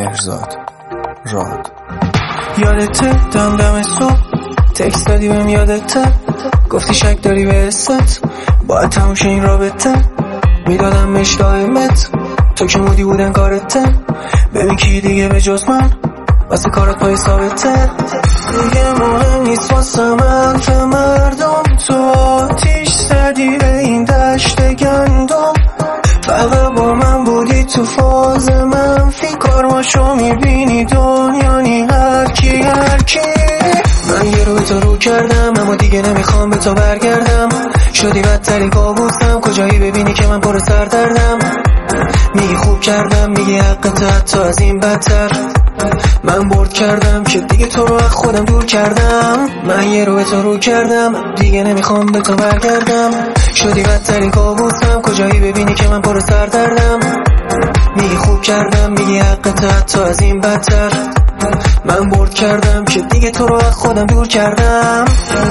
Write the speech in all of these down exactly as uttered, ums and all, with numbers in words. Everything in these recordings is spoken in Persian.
مهرزاد راد. یادته دم دم صبح تکست دادی بهم، یادته گفتی شک داری به حست، باید تموم شه این رابطه، میدادم مش دائمت تو که مودی بودن کارته، ببین کی دیگه به جز من واسه کارت پای ثابته، دیگه مهم نیست واسه من که مردم تو آتیش زدی به این دشت گندم، فقط با من بودی تو فاز منفی، کارماشو میبینی دنیا نی هر کی هر کی. من یه رو به تو رو کردم اما دیگه نمیخوام به تو برگردم، شدی بدترین کابوسم، کجایی ببینی که من پر سردردم، میگی خوب کردم میگی حقت حتی از این بدتر، من برد کردم که دیگه تو رو از خودم دور کردم، من یه رو به تو رو کردم دیگه نمیخوام به تو برگردم، شدی بدترین کابوسم، کجایی ببینی که من پر سردردم، میگی خوب کردم میگی حقت حتی از این بدتر، من برد کردم که دیگه تو رو از خودم دور کردم.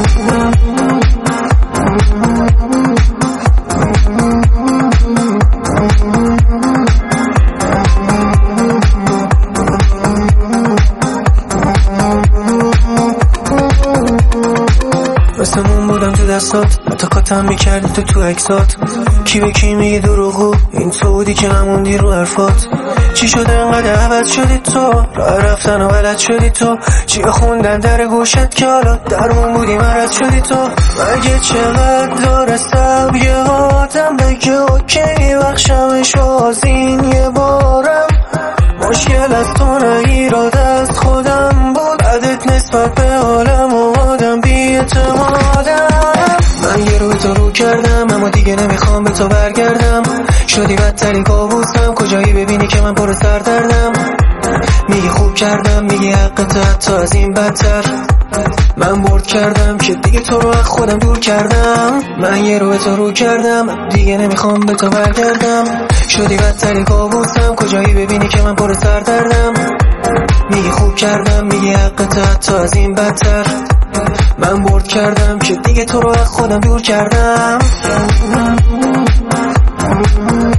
واسمون بودم تو دستات، حتی کاتم میکردی تو تو اکسات، کی به کی میگی دروغو، این تو بودی که نموندی رو حرفات، چی شده انقدر عوض شدی تو، راه رفتن و بلد شدی تو، چی خوندن در گوشت که حالا درمون بودی مرد شدی تو، مگه چقدر داره سب یه آدم بگه اوکی بخشمش از این یه بارم، مشکل از تو نه ایراد از خودم بود، عدت نسبت به عالم و آدم بی‌اعتمادم، من یه رو به تو رو کردم اما دیگه نمیخوام به تو برگردم، شدی بدترین کابوسم، کجایی ببینی که من پر سردردم، میگی خوب کردم میگی حقت حتی از این بدتر، من برد کردم که دیگه تو رو از خودم دور کردم، من یه رو به تو رو کردم دیگه نمیخوام به تو برگردم، شدی بدترین کابوسم، کجایی ببینی که من پر سردردم، میگی خوب کردم میگی حقت حتی از این بدتر، من برد کردم که دیگه تو رو از خودم دور کردم.